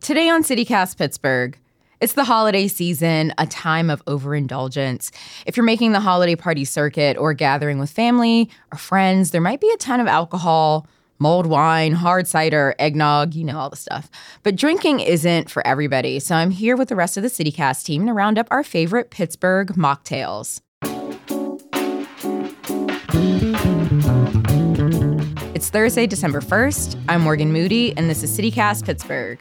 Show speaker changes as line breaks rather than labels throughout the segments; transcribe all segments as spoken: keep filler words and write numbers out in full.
Today on CityCast Pittsburgh, it's the holiday season, a time of overindulgence. If you're making the holiday party circuit or gathering with family or friends, there might be a ton of alcohol, mulled wine, hard cider, eggnog, you know, all the stuff. But drinking isn't for everybody, so I'm here with the rest of the CityCast team to round up our favorite Pittsburgh mocktails. It's Thursday, December first. I'm Morgan Moody, and this is CityCast Pittsburgh.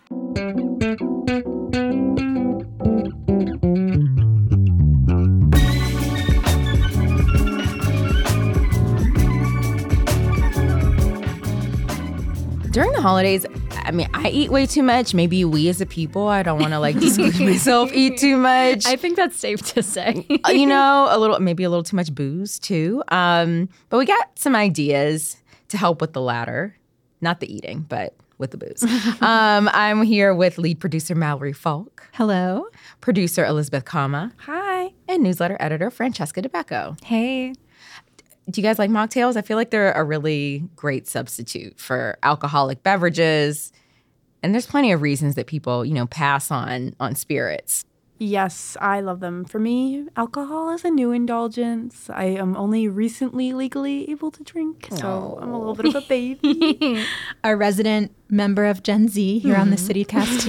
During the holidays, I mean, I eat way too much. Maybe we as a people, I don't want to like discourage myself, eat too much.
I think that's safe to say.
You know, a little, maybe a little too much booze too. Um, but we got some ideas to help with the latter. Not the eating, but with the booze. um, I'm here with lead producer Mallory Falk.
Hello.
Producer Elizabeth Kama.
Hi.
And newsletter editor Francesca DeBecco.
Hey.
Do you guys like mocktails? I feel like they're a really great substitute for alcoholic beverages. And there's plenty of reasons that people, you know, pass on on spirits.
Yes, I love them. For me, alcohol is a new indulgence. I am only recently legally able to drink, so
Oh.
I'm a little bit of a baby.
Our resident member of Gen Z here mm-hmm. on the CityCast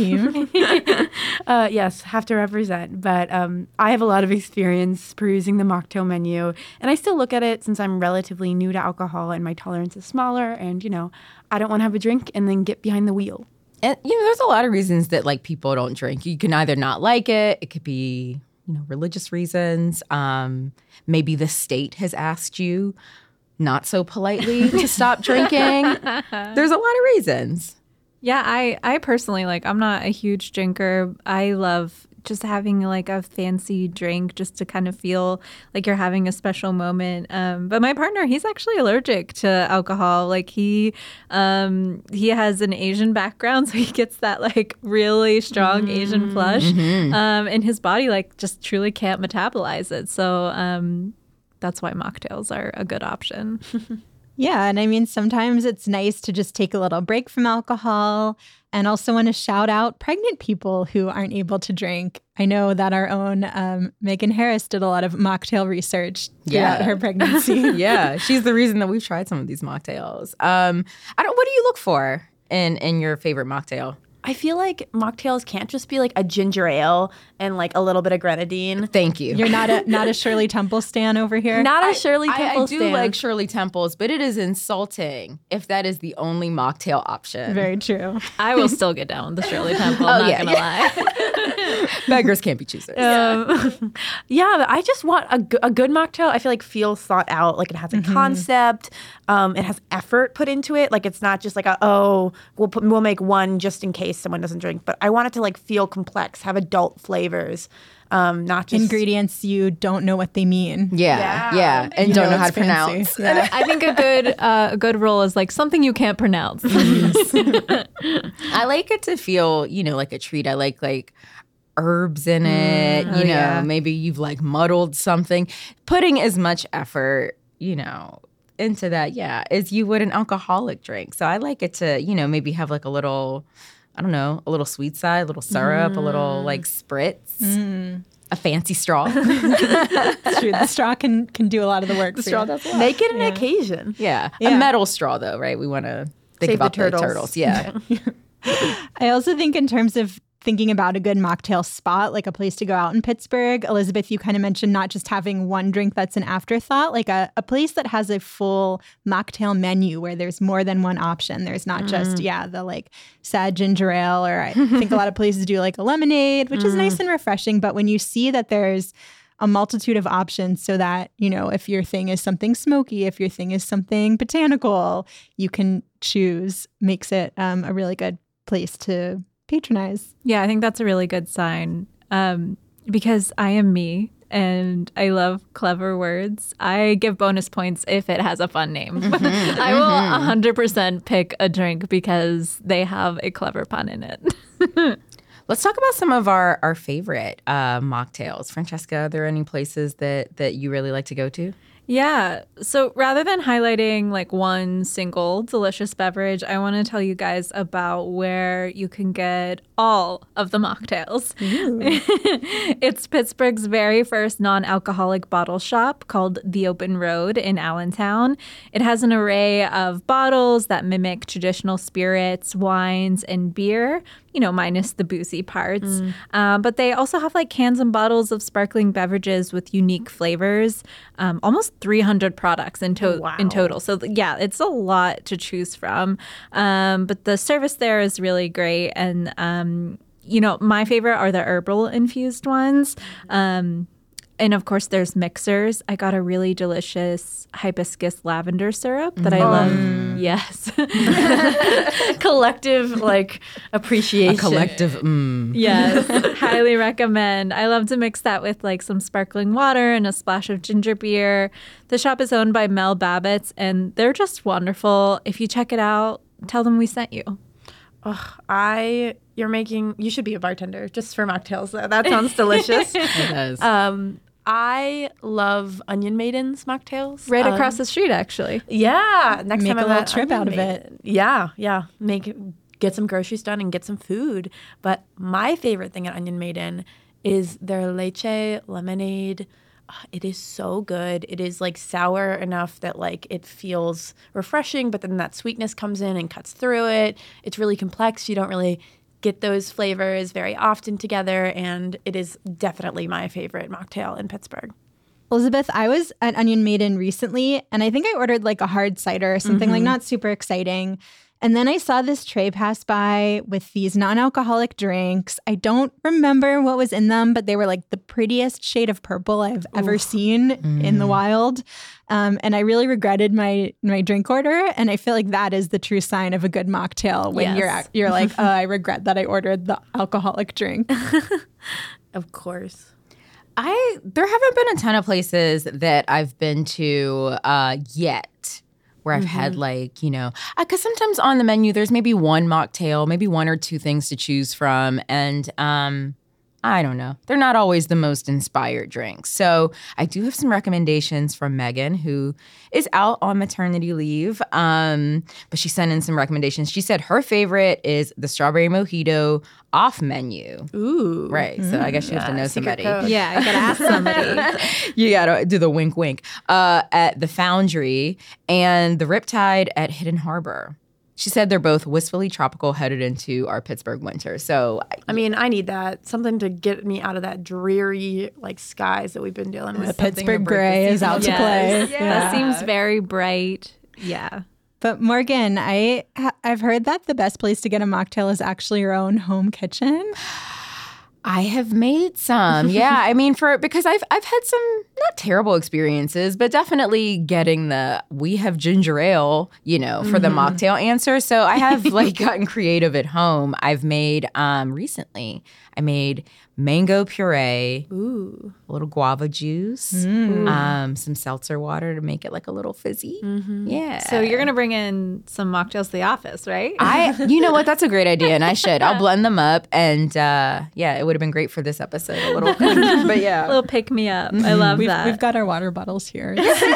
team.
uh, yes, have to represent. But um, I have a lot of experience perusing the mocktail menu, and I still look at it since I'm relatively new to alcohol and my tolerance is smaller, and, you know, I don't want to have a drink and then get behind the wheel.
And, you know, there's a lot of reasons that, like, people don't drink. You can either not like it. It could be, you know, religious reasons. Um, maybe the state has asked you not so politely to stop drinking. There's a lot of reasons.
Yeah, I, I personally, like, I'm not a huge drinker. I love just having, like, a fancy drink just to kind of feel like you're having a special moment. Um, but my partner, he's actually allergic to alcohol. Like, he um, he has an Asian background, so he gets that, like, really strong mm-hmm. Asian flush. Mm-hmm. Um, and his body, like, just truly can't metabolize it. So um, that's why mocktails are a good option.
Yeah, and I mean, sometimes it's nice to just take a little break from alcohol, and also want to shout out pregnant people who aren't able to drink. I know that our own um, Megan Harris did a lot of mocktail research throughout
yeah.
her pregnancy.
Yeah, she's the reason that we've tried some of these mocktails. Um, I don't. What do you look for in in your favorite mocktail?
I feel like mocktails can't just be like a ginger ale and like a little bit of grenadine.
Thank you.
You're not a not a Shirley Temple stan over here?
Not a
I,
Shirley Temple
I, I
stan.
do like Shirley Temples, but it is insulting if that is the only mocktail option.
Very true.
I will still get down with the Shirley Temple, I'm
oh,
not
yeah,
gonna
yeah.
lie.
Beggars can't be choosers.
Um, yeah, but I just want a, g- a good mocktail. I feel like feels thought out. Like it has a mm-hmm. concept. Um, it has effort put into it. Like it's not just like a, oh, we'll put, we'll make one just in case someone doesn't drink. But I want it to like feel complex, have adult flavors, um, not just
ingredients you don't know what they mean.
Yeah, yeah, yeah. and you don't know, know how to
fancy.
pronounce.
Yeah. I think a good uh, a good rule is like something you can't pronounce.
I like it to feel, you know, like a treat. I like like. herbs in it, mm, you
oh,
know,
yeah.
maybe you've like muddled something. Putting as much effort, you know, into that, yeah, as you would an alcoholic drink. So I like it to, you know, maybe have like a little, I don't know, a little sweet side, a little syrup, mm. a little like spritz, mm. a fancy straw.
It's true. The straw can can do a lot of the work.
The
for
straw
you.
does a lot.
Make it an
yeah.
occasion.
Yeah.
yeah.
A metal straw though, right? We want to think
Save
about
the turtles.
the turtles. Yeah.
I also think in terms of thinking about a good mocktail spot, like a place to go out in Pittsburgh, Elizabeth, you kind of mentioned not just having one drink that's an afterthought, like a, a place that has a full mocktail menu where there's more than one option. There's not mm. just, yeah, the like sad ginger ale, or I think a lot of places do like a lemonade, which mm. is nice and refreshing. But when you see that there's a multitude of options so that, you know, if your thing is something smoky, if your thing is something botanical, you can choose, makes it um, a really good place to patronize.
Yeah, I think that's a really good sign um, because I am me and I love clever words. I give bonus points if it has a fun name. Mm-hmm, I will mm-hmm. one hundred percent pick a drink because they have a clever pun in it.
Let's talk about some of our, our favorite uh, mocktails. Francesca, are there any places that, that you really like to go to?
Yeah. So rather than highlighting like one single delicious beverage, I want to tell you guys about where you can get all of the mocktails. It's Pittsburgh's very first non-alcoholic bottle shop called The Open Road in Allentown. It has an array of bottles that mimic traditional spirits, wines, and beer, you know, minus the boozy parts. Mm. Uh, but they also have like cans and bottles of sparkling beverages with unique flavors, um, almost three hundred products in, to-
wow.
in total. So, yeah, it's a lot to choose from. Um, but the service there is really great. And, um, you know, my favorite are the herbal infused ones. Um, and, of course, there's mixers. I got a really delicious hibiscus lavender syrup that I love.
Mm.
Yes.
Collective, like, appreciation.
A collective, mm.
Yes, highly recommend. I love to mix that with like some sparkling water and a splash of ginger beer. The shop is owned by Mel Babbitts, and they're just wonderful. If you check it out, tell them we sent you.
Oh, I, you're making, you should be a bartender just for mocktails. Though. That sounds delicious.
It does.
Um, I love Onion Maiden's mocktails.
Right
Um,
across the street, actually.
Yeah. Next
Make
time
a
I'm
little
at
trip
Onion
out of it.
Maiden. Yeah, yeah. Make get some groceries done and get some food. But my favorite thing at Onion Maiden is their leche lemonade. Uh, It is so good. It is like sour enough that like it feels refreshing, but then that sweetness comes in and cuts through it. It's really complex. You don't really get those flavors very often together, and it is definitely my favorite mocktail in Pittsburgh.
Elizabeth, I was at Onion Maiden recently, and I think I ordered like a hard cider or something, mm-hmm. like not super exciting. And then I saw this tray pass by with these non-alcoholic drinks. I don't remember what was in them, but they were like the prettiest shade of purple I've ever Oof. seen mm. in the wild. Um, and I really regretted my my drink order. And I feel like that is the true sign of a good mocktail when
yes.
you're you're like, oh, I regret that I ordered the alcoholic drink.
Of course.
I there haven't been a ton of places that I've been to uh, yet where I've mm-hmm. had like, you know, because sometimes on the menu there's maybe one mocktail, maybe one or two things to choose from. And um, I don't know. They're not always the most inspired drinks. So I do have some recommendations from Megan, who is out on maternity leave. Um, but she sent in some recommendations. She said her favorite is the strawberry mojito off menu.
Ooh.
Right. Mm-hmm. So I guess you
yeah,
have to know somebody.
Code.
Yeah, I got to ask somebody.
You got to do the wink, wink. Uh, at the Foundry and the Riptide at Hidden Harbor. She said they're both wistfully tropical headed into our Pittsburgh winter. So,
I mean, I need that. Something to get me out of that dreary, like, skies that we've been dealing with.
The Pittsburgh gray is out to
yes.
play.
Yes. Yeah. That seems very bright. Yeah.
But Morgan, I, I've heard that the best place to get a mocktail is actually your own home kitchen.
I have made some. Yeah. I mean, for because I've I've had some not terrible experiences, but definitely getting the we have ginger ale, you know, for mm-hmm. the mocktail answer. So I have like gotten creative at home. I've made um recently, I made mango puree,
ooh,
a little guava juice, mm. um, some seltzer water to make it like a little fizzy.
Mm-hmm.
Yeah.
So you're gonna bring in some mocktails to the office, right?
I, you know what? That's a great idea, and I should. I'll blend them up, and uh, yeah, it would have been great for this episode. A little, but yeah,
a little pick me up. I love
we've,
that.
We've got our water bottles here.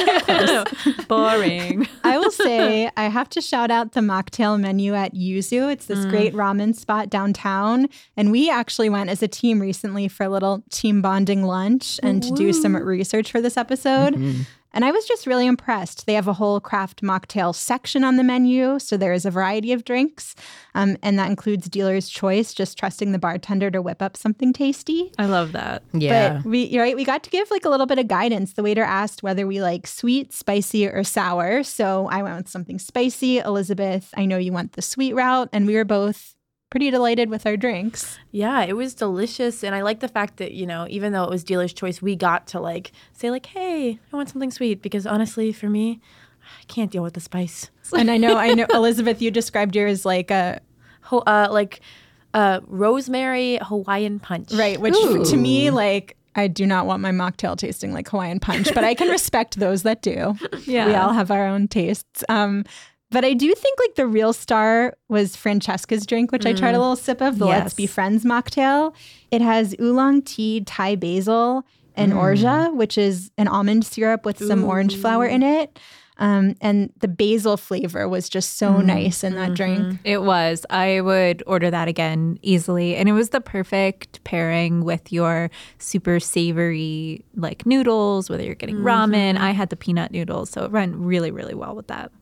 Boring.
I will say I have to shout out the mocktail menu at Yuzu. It's this mm. great ramen spot downtown, and we actually went as a team recently for a little team bonding lunch and to do some research for this episode. Mm-hmm. And I was just really impressed. They have a whole craft mocktail section on the menu, so there is a variety of drinks, um, and that includes dealer's choice, just trusting the bartender to whip up something tasty.
I love that.
Yeah.
But we, you're right, we got to give like a little bit of guidance. The waiter asked whether we like sweet, spicy, or sour. So I went with something spicy. Elizabeth, I know you went the sweet route, and we were both pretty delighted with our drinks.
Yeah, it was delicious. And I like the fact that, you know, even though it was dealer's choice, we got to like say like, hey, I want something sweet. Because honestly, for me, I can't deal with the spice.
And I know, I know, Elizabeth, you described yours like a...
Ho- uh, like uh, rosemary Hawaiian punch.
Right, which
Ooh.
To me, like, I do not want my mocktail tasting like Hawaiian punch, but I can respect those that do.
Yeah.
We all have our own tastes. Um, But I do think like the real star was Francesca's drink, which mm. I tried a little sip of, the
yes.
Let's Be Friends mocktail. It has oolong tea, Thai basil, and
Mm.
orgeat, which is an almond syrup with some orange flower in it. Um, and the basil flavor was just so
Mm.
nice in that drink.
It was. I would order that again easily. And it was the perfect pairing with your super savory like noodles, whether you're getting ramen. I had the peanut noodles, so it went really, really well with that.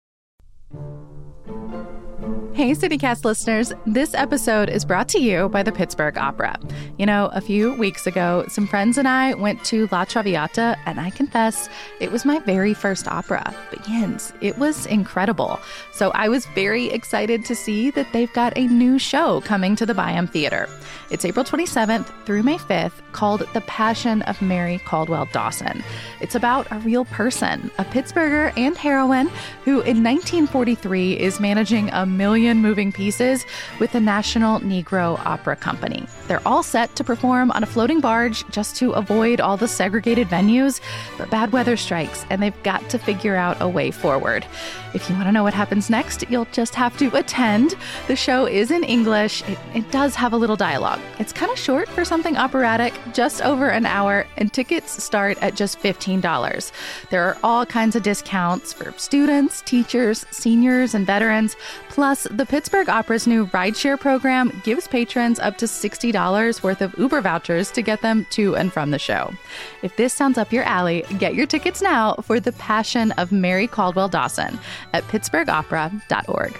Hey, CityCast listeners. This episode is brought to you by the Pittsburgh Opera. You know, a few weeks ago, some friends and I went to La Traviata, and I confess, it was my very first opera. But Yins, it was incredible. So I was very excited to see that they've got a new show coming to the Byham Theater. It's April twenty-seventh through May fifth, called The Passion of Mary Caldwell Dawson. It's about a real person, a Pittsburgher and heroine, who in nineteen forty-three is managing a million moving pieces with the National Negro Opera Company. They're all set to perform on a floating barge just to avoid all the segregated venues, but bad weather strikes and they've got to figure out a way forward. If you want to know what happens next, you'll just have to attend. The show is in English. It, it does have a little dialogue. It's kind of short for something operatic, just over an hour, and tickets start at just fifteen dollars. There are all kinds of discounts for students, teachers, seniors, and veterans. Plus, the Pittsburgh Opera's new rideshare program gives patrons up to sixty dollars worth of Uber vouchers to get them to and from the show. If this sounds up your alley, get your tickets now for The Passion of Mary Caldwell Dawson at pittsburgh opera dot org.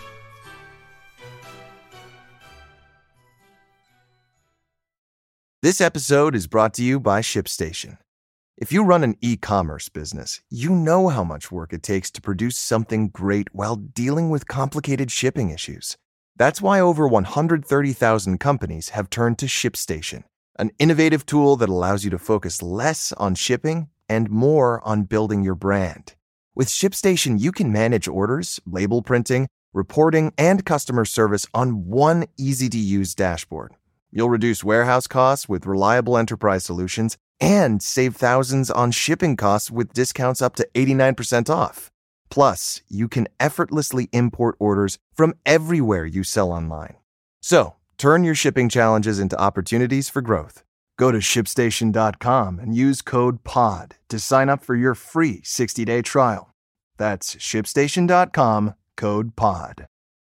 This episode is brought to you by ShipStation. If you run an e-commerce business, you know how much work it takes to produce something great while dealing with complicated shipping issues. That's why over one hundred thirty thousand companies have turned to ShipStation, an innovative tool that allows you to focus less on shipping and more on building your brand. With ShipStation, you can manage orders, label printing, reporting, and customer service on one easy-to-use dashboard. You'll reduce warehouse costs with reliable enterprise solutions and save thousands on shipping costs with discounts up to eighty-nine percent off. Plus, you can effortlessly import orders from everywhere you sell online. So, turn your shipping challenges into opportunities for growth. Go to ship station dot com and use code POD to sign up for your free sixty-day trial. That's ship station dot com, code POD.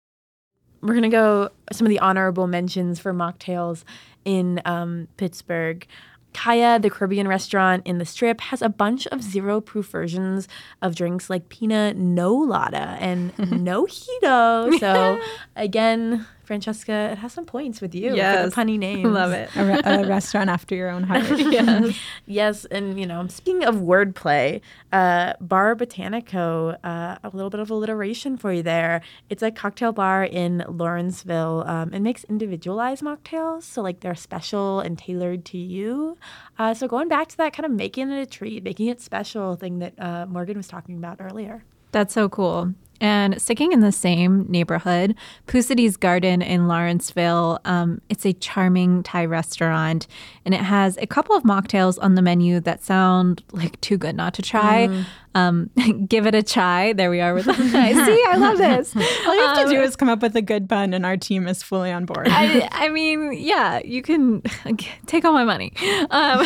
We're going to go some of the honorable mentions for mocktails in um, Pittsburgh. Kaya, the Caribbean restaurant in the Strip, has a bunch of zero-proof versions of drinks like Pina Colada and Mojito. So, again, Francesca, it has some points with you
Yes.
for the punny names.
Love it.
A, re- a restaurant after your own heart.
yes. Yes. And, you know, speaking of wordplay, uh, Bar Botanico, uh, a little bit of alliteration for you there. It's a cocktail bar in Lawrenceville. Um, it makes individualized mocktails. So, like, they're special and tailored to you. Uh, so, going back to that kind of making it a treat, making it special thing that uh, Morgan was talking about earlier.
That's so cool. And sticking in the same neighborhood, Pousadie's Garden in Lawrenceville, um, it's a charming Thai restaurant, and it has a couple of mocktails on the menu that sound like too good not to try. Mm. Um, give it a chai. There we are with the chai. See, I love this.
All you have um, to do is come up with a good pun, and our team is fully on board.
I, I mean, yeah, you can take all my money. Um,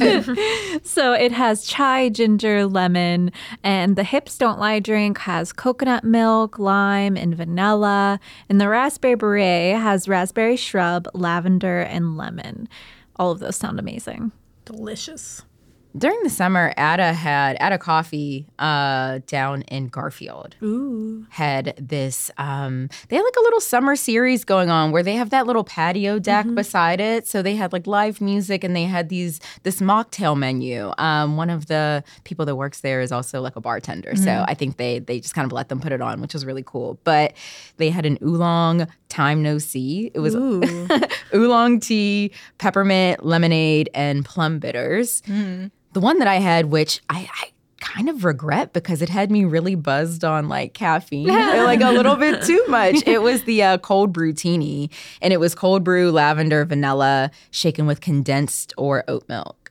so it has chai, ginger, lemon, and the Hips Don't Lie drink has coconut milk, lime, and vanilla. And the Raspberry Beret has raspberry shrub, lavender, and lemon. All of those sound amazing.
Delicious.
During the summer, Ada had Ada Coffee uh, down in Garfield.
Ooh.
Had this. Um, they had like a little summer series going on where they have that little patio deck mm-hmm. beside it. So they had like live music and they had these this mocktail menu. Um, one of the people that works there is also like a bartender. Mm-hmm. So I think they they just kind of let them put it on, which was really cool. But they had an oolong time no see. It was oolong tea, peppermint, lemonade, and plum bitters. Mm. The one that I had, which I, I kind of regret because it had me really buzzed on like caffeine, like a little bit too much. It was the uh, cold brew teeny, and it was cold brew, lavender, vanilla, shaken with condensed or oat milk.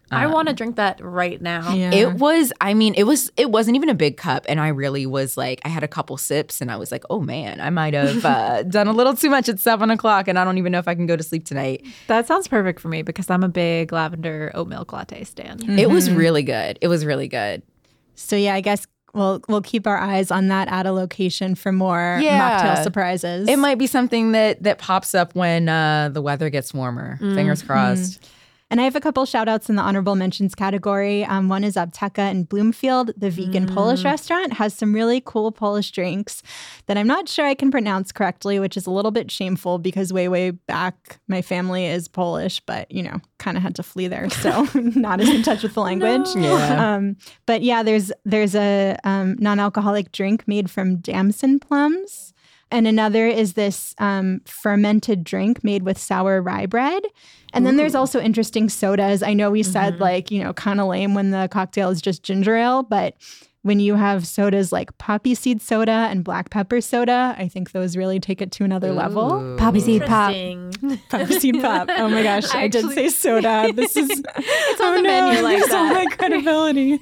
I want to drink that right now.
Yeah.
It was, I mean, it was, it wasn't even a big cup. And I really was like, I had a couple sips and I was like, oh man, I might have uh, done a little too much at seven o'clock and I don't even know if I can go to sleep tonight.
That sounds perfect for me because I'm a big lavender oat milk latte stan.
Mm-hmm.
It was really good. It was really good.
So yeah, I guess we'll we'll keep our eyes on that at a location for more
Yeah.
mocktail surprises.
It might be something that that pops up when uh, the weather gets warmer. Fingers crossed.
And I have a couple shout outs in the honorable mentions category. Um, one is Apteka in Bloomfield. The vegan Polish restaurant has some really cool Polish drinks that I'm not sure I can pronounce correctly, which is a little bit shameful because way, way back, my family is Polish, but, you know, kind of had to flee there. So not as in touch with the language.
Yeah.
Um, but yeah, there's, there's a um, non-alcoholic drink made from damson plums. And another is this um, fermented drink made with sour rye bread. And then there's also interesting sodas. I know we said like, you know, kind of lame when the cocktail is just ginger ale, but when you have sodas like poppy seed soda and black pepper soda, I think those really take it to another level.
Poppy seed pop.
Interesting.
Poppy seed pop. Oh my gosh, I, did say soda. This is it's
on the menu like
It's all
that.
my credibility.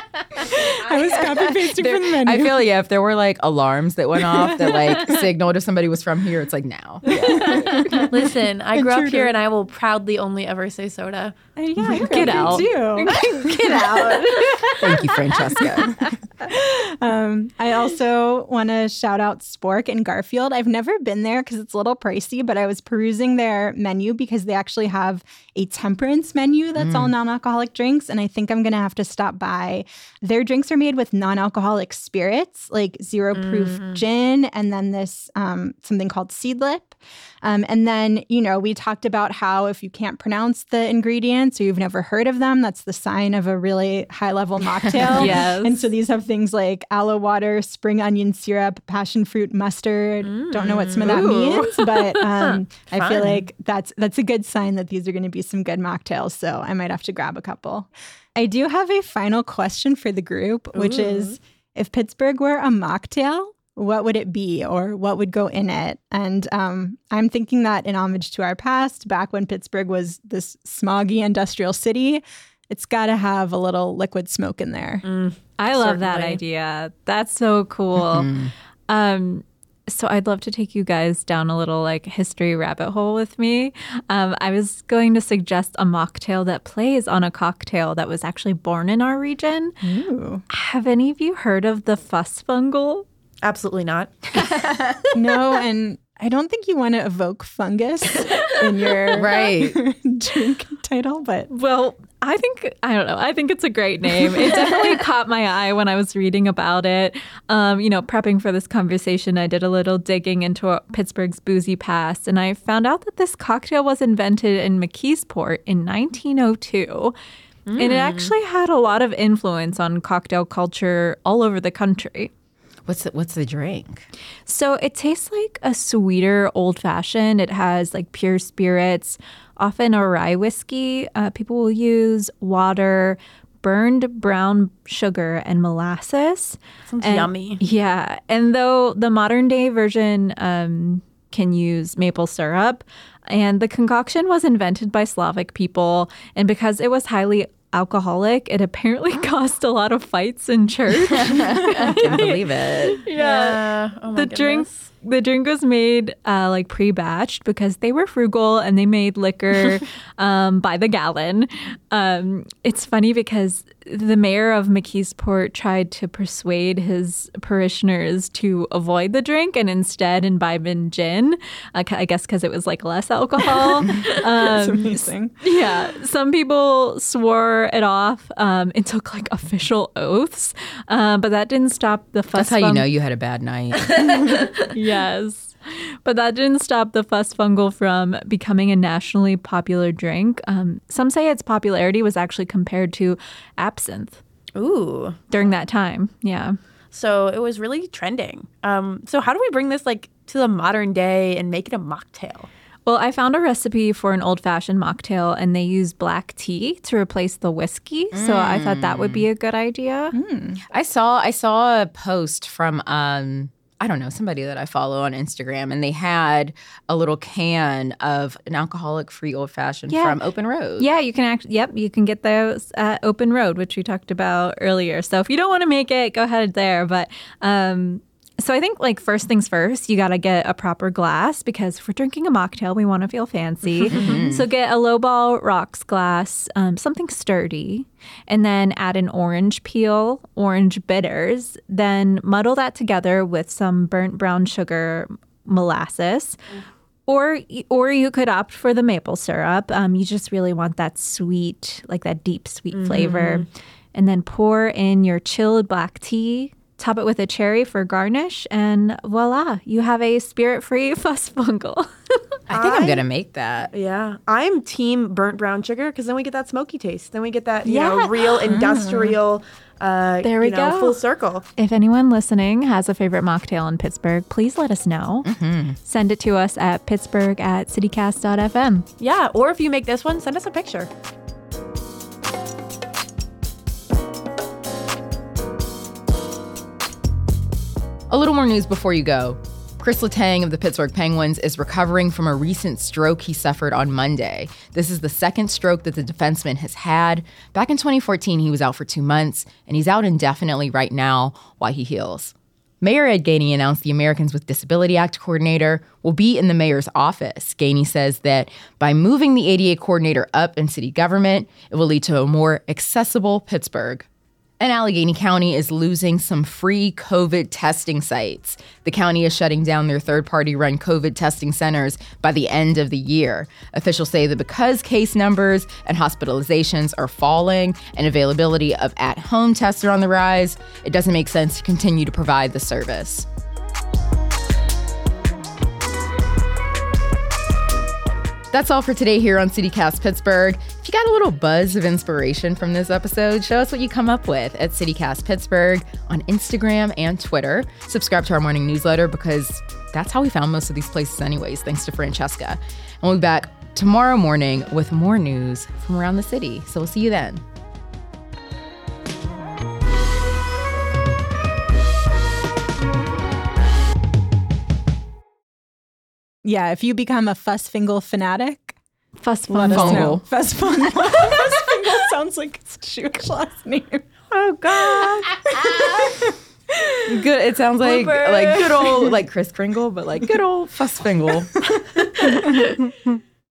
I was copy pasting from the menu.
I feel yeah, if there were like alarms that went off that like signaled if somebody was from here, it's like now.
Listen, I grew up
Intruder.
here and I will proudly only ever say soda.
Uh, yeah, I
Get out.
Too.
Get out.
Thank you, Francesca.
Um, I also want to shout out Spork in Garfield. I've never been there because it's a little pricey, but I was perusing their menu because they actually have a temperance menu that's all non-alcoholic drinks, and I think I'm going to have to stop by. Their drinks are made with non-alcoholic spirits, like zero-proof gin, and then this um, something called Seedlip. Um, and then, you know, we talked about how if you can't pronounce the ingredients or you've never heard of them, that's the sign of a really high-level mocktail.
Yes.
And so these have things like aloe water, spring onion syrup, passion fruit mustard. Don't know what some of that means, but um, I feel like that's that's a good sign that these are going to be some good mocktails. So I might have to grab a couple. I do have a final question for the group, which is if Pittsburgh were a mocktail, what would it be or what would go in it? And um, I'm thinking that in homage to our past, back when Pittsburgh was this smoggy industrial city, it's got to have a little liquid smoke in there.
I love that
Certainly.
idea. That's so cool. Um, so I'd love to take you guys down a little like history rabbit hole with me. Um, I was going to suggest a mocktail that plays on a cocktail that was actually born in our region.
Ooh.
Have any of you heard of the fussfungal?
Absolutely not.
No, and I don't think you want to evoke fungus in your
Right.
drink title, but
Well, I think, I don't know, I think it's a great name. It definitely caught my eye when I was reading about it. Um, you know, prepping for this conversation, I did a little digging into Pittsburgh's boozy past, and I found out that this cocktail was invented in McKeesport in nineteen oh two. And it actually had a lot of influence on cocktail culture all over the country.
What's the, what's the drink?
So it tastes like a sweeter old fashioned. It has like pure spirits, often a rye whiskey. Uh, people will use water, burned brown sugar, and molasses.
Sounds
And-
yummy.
Yeah. And though the modern day version um, can use maple syrup, and the concoction was invented by Slavic people, and because it was highly alcoholic, it apparently caused a lot of fights in church.
I can't believe it.
Yeah. Oh my
the drink
goodness.
the drink was made uh, like pre-batched because they were frugal and they made liquor um, by the gallon. Um, it's funny because the mayor of McKeesport tried to persuade his parishioners to avoid the drink and instead imbibe in gin. Uh, I guess because it was like less alcohol.
it's
Um,
amazing.
yeah, some people swore it off um, and took like official oaths, uh, but that didn't stop the fuss.
That's how you
fun-
know you had a bad night.
Yes. But that didn't stop the fussfungal from becoming a nationally popular drink. Um, some say its popularity was actually compared to absinthe
Ooh.
during that time. Yeah.
So it was really trending. Um, so how do we bring this like to the modern day and make it a mocktail?
Well, I found a recipe for an old-fashioned mocktail, and they use black tea to replace the whiskey. So I thought that would be a good idea.
I saw I saw a post from um I don't know, somebody that I follow on Instagram, and they had a little can of an alcoholic-free old-fashioned
Yeah.
from Open Road.
Yeah, you can actually, yep, you can get those at Open Road, which we talked about earlier. So if you don't want to make it, go ahead there. But um, so I think like first things first, you got to get a proper glass because if we're drinking a mocktail, we want to feel fancy. So get a lowball rocks glass, um, something sturdy, and then add an orange peel, orange bitters, then muddle that together with some burnt brown sugar molasses. Or or you could opt for the maple syrup. Um, you just really want that sweet, like that deep sweet mm-hmm. flavor. And then pour in your chilled black tea, top it with a cherry for garnish, and voila, you have a spirit-free fussfungle.
I think I, I'm going to make that.
Yeah. I'm team burnt brown sugar because then we get that smoky taste. Then we get that, you
Yeah.
know, real industrial, uh,
There we
you know,
go.
full circle.
If anyone listening has a favorite mocktail in Pittsburgh, please let us know.
Mm-hmm.
Send it to us at pittsburgh at citycast dot f m.
Yeah. Or if you make this one, send us a picture.
A little more news before you go. Chris Letang of the Pittsburgh Penguins is recovering from a recent stroke he suffered on Monday. This is the second stroke that the defenseman has had. Back in twenty fourteen, he was out for two months, and he's out indefinitely right now while he heals. Mayor Ed Gainey announced the Americans with Disability Act coordinator will be in the mayor's office. Gainey says that by moving the A D A coordinator up in city government, it will lead to a more accessible Pittsburgh. And Allegheny County is losing some free COVID testing sites. The county is shutting down their third-party run COVID testing centers by the end of the year. Officials say that because case numbers and hospitalizations are falling and availability of at-home tests are on the rise, it doesn't make sense to continue to provide the service. That's all for today here on CityCast Pittsburgh. If you got a little buzz of inspiration from this episode, show us what you come up with at CityCast Pittsburgh on Instagram and Twitter. Subscribe to our morning newsletter because that's how we found most of these places anyways, thanks to Francesca. And we'll be back tomorrow morning with more news from around the city. So we'll see you then.
Yeah, if you become a Fussfingle fanatic,
Fussfungle.
let us know.
Fungal.
Fussfungle. Fussfingle sounds like it's a Jewish last name.
Oh, God.
Good. It sounds like
Blooper.
like good old like Kris Kringle, but like good old Fussfingle.